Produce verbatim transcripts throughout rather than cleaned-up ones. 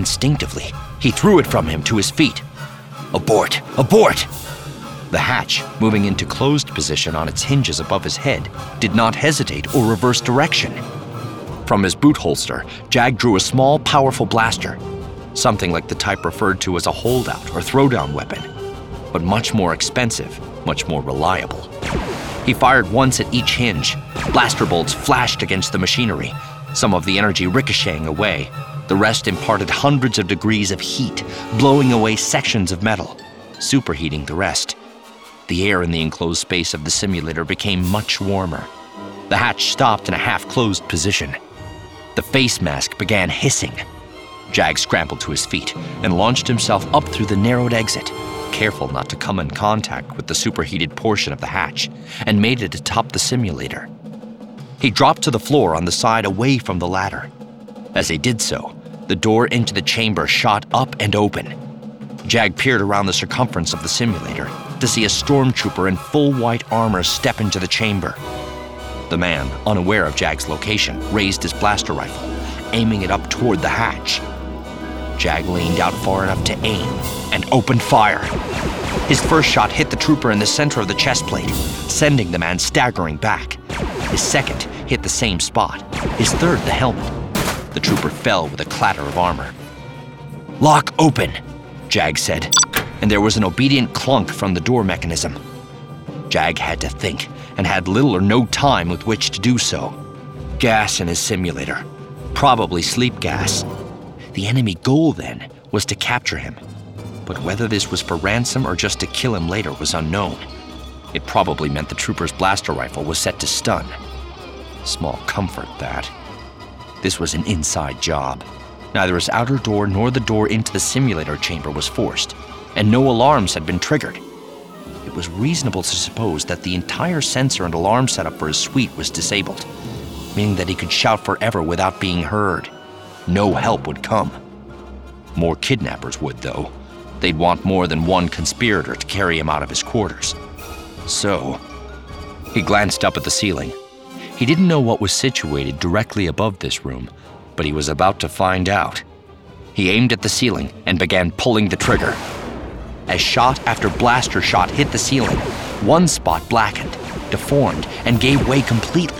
Instinctively, he threw it from him to his feet. Abort! Abort! The hatch, moving into closed position on its hinges above his head, did not hesitate or reverse direction. From his boot holster, Jag drew a small, powerful blaster, something like the type referred to as a holdout or throwdown weapon, but much more expensive, much more reliable. He fired once at each hinge. Blaster bolts flashed against the machinery, some of the energy ricocheting away. The rest imparted hundreds of degrees of heat, blowing away sections of metal, superheating the rest. The air in the enclosed space of the simulator became much warmer. The hatch stopped in a half-closed position. The face mask began hissing. Jag scrambled to his feet and launched himself up through the narrowed exit, careful not to come in contact with the superheated portion of the hatch, and made it atop the simulator. He dropped to the floor on the side away from the ladder. As he did so, the door into the chamber shot up and open. Jag peered around the circumference of the simulator to see a stormtrooper in full white armor step into the chamber. The man, unaware of Jag's location, raised his blaster rifle, aiming it up toward the hatch. Jag leaned out far enough to aim and opened fire. His first shot hit the trooper in the center of the chest plate, sending the man staggering back. His second hit the same spot, his third the helmet. The trooper fell with a clatter of armor. "Lock open," Jag said, and there was an obedient clunk from the door mechanism. Jag had to think, and had little or no time with which to do so. Gas in his simulator, probably sleep gas. The enemy goal, then, was to capture him. But whether this was for ransom or just to kill him later was unknown. It probably meant the trooper's blaster rifle was set to stun. Small comfort, that. This was an inside job. Neither his outer door nor the door into the simulator chamber was forced, and no alarms had been triggered. It was reasonable to suppose that the entire sensor and alarm setup for his suite was disabled, meaning that he could shout forever without being heard. No help would come. More kidnappers would, though. They'd want more than one conspirator to carry him out of his quarters. So, he glanced up at the ceiling. He didn't know what was situated directly above this room, but he was about to find out. He aimed at the ceiling and began pulling the trigger. As shot after blaster shot hit the ceiling, one spot blackened, deformed, and gave way completely.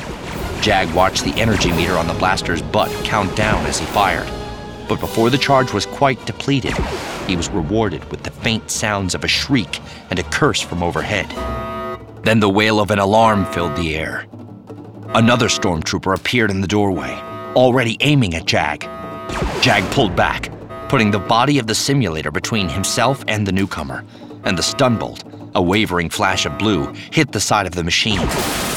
Jag watched the energy meter on the blaster's butt count down as he fired. But before the charge was quite depleted, he was rewarded with the faint sounds of a shriek and a curse from overhead. Then the wail of an alarm filled the air. Another stormtrooper appeared in the doorway, already aiming at Jag. Jag pulled back, putting the body of the simulator between himself and the newcomer, and the stun bolt, a wavering flash of blue, hit the side of the machine.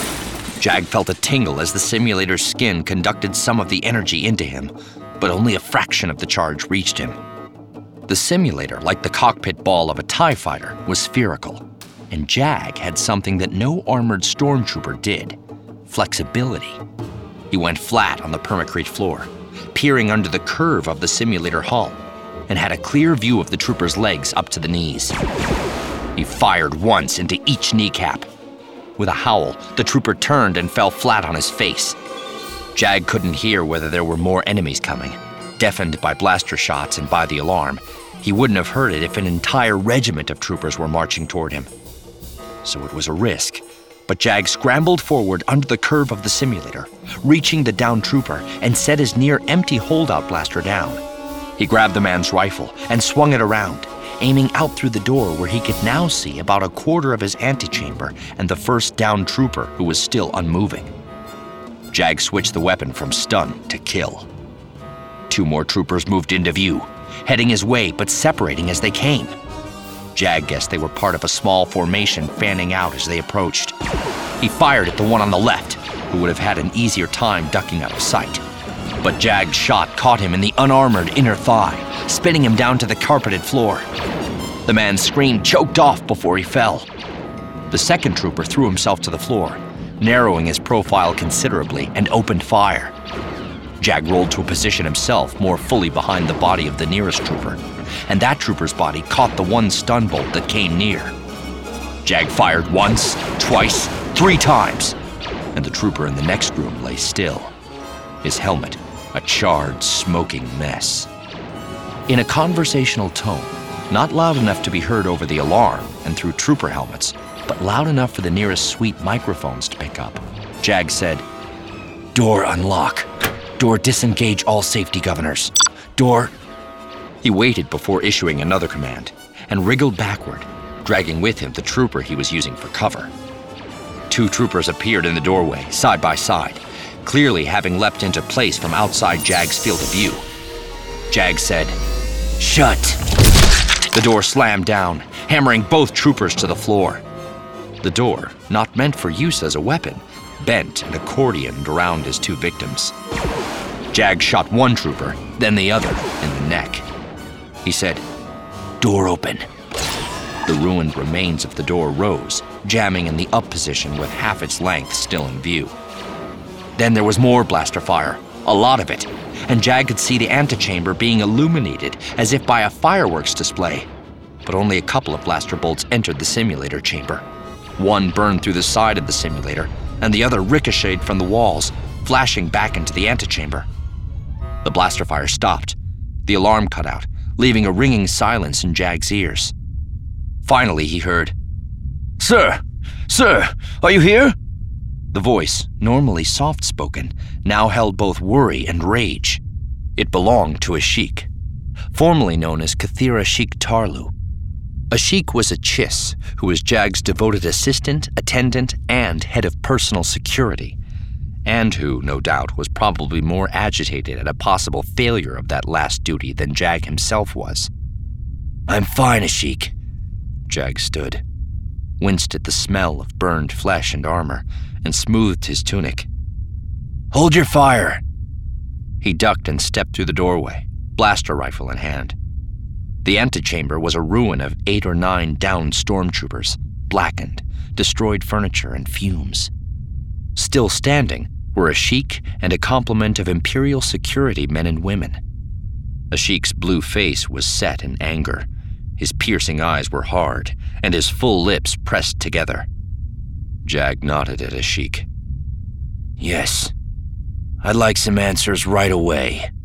Jag felt a tingle as the simulator's skin conducted some of the energy into him, but only a fraction of the charge reached him. The simulator, like the cockpit ball of a TIE fighter, was spherical, and Jag had something that no armored stormtrooper did: flexibility. He went flat on the permacrete floor, peering under the curve of the simulator hull, and had a clear view of the trooper's legs up to the knees. He fired once into each kneecap. With a howl, the trooper turned and fell flat on his face. Jag couldn't hear whether there were more enemies coming. Deafened by blaster shots and by the alarm, he wouldn't have heard it if an entire regiment of troopers were marching toward him. So it was a risk, but Jag scrambled forward under the curve of the simulator, reaching the downed trooper, and set his near-empty holdout blaster down. He grabbed the man's rifle and swung it around, aiming out through the door where he could now see about a quarter of his antechamber and the first downed trooper who was still unmoving. Jag switched the weapon from stun to kill. Two more troopers moved into view, heading his way but separating as they came. Jag guessed they were part of a small formation fanning out as they approached. He fired at the one on the left, who would have had an easier time ducking out of sight. But Jag's shot caught him in the unarmored inner thigh, spinning him down to the carpeted floor. The man's scream choked off before he fell. The second trooper threw himself to the floor, narrowing his profile considerably, and opened fire. Jag rolled to a position himself more fully behind the body of the nearest trooper, and that trooper's body caught the one stun bolt that came near. Jag fired once, twice, three times, and the trooper in the next room lay still, his helmet a charred, smoking mess. In a conversational tone, not loud enough to be heard over the alarm and through trooper helmets, but loud enough for the nearest suite microphones to pick up, Jag said, "Door unlock. Door disengage all safety governors. Door..." He waited before issuing another command and wriggled backward, dragging with him the trooper he was using for cover. Two troopers appeared in the doorway, side by side, clearly having leapt into place from outside Jag's field of view. Jag said, "Shut." The door slammed down, hammering both troopers to the floor. The door, not meant for use as a weapon, bent and accordioned around his two victims. Jag shot one trooper, then the other, in the neck. He said, "Door open." The ruined remains of the door rose, jamming in the up position with half its length still in view. Then there was more blaster fire, a lot of it, and Jag could see the antechamber being illuminated as if by a fireworks display. But only a couple of blaster bolts entered the simulator chamber. One burned through the side of the simulator, and the other ricocheted from the walls, flashing back into the antechamber. The blaster fire stopped. The alarm cut out, leaving a ringing silence in Jag's ears. Finally, he heard, "Sir! Sir! Are you here?" The voice, normally soft-spoken, now held both worry and rage. It belonged to a sheik, formerly known as Kathira Sheikh Tarlu. A sheik was a chiss who was Jag's devoted assistant, attendant, and head of personal security, and who, no doubt, was probably more agitated at a possible failure of that last duty than Jag himself was. "I'm fine, Ashik." Jag stood, winced at the smell of burned flesh and armor, and smoothed his tunic. "Hold your fire!" He ducked and stepped through the doorway, blaster rifle in hand. The antechamber was a ruin of eight or nine downed stormtroopers, blackened, destroyed furniture, and fumes. Still standing were a sheik and a complement of Imperial security men and women. A sheik's blue face was set in anger. His piercing eyes were hard, and his full lips pressed together. Jag nodded at a sheik. "Yes, I'd like some answers right away."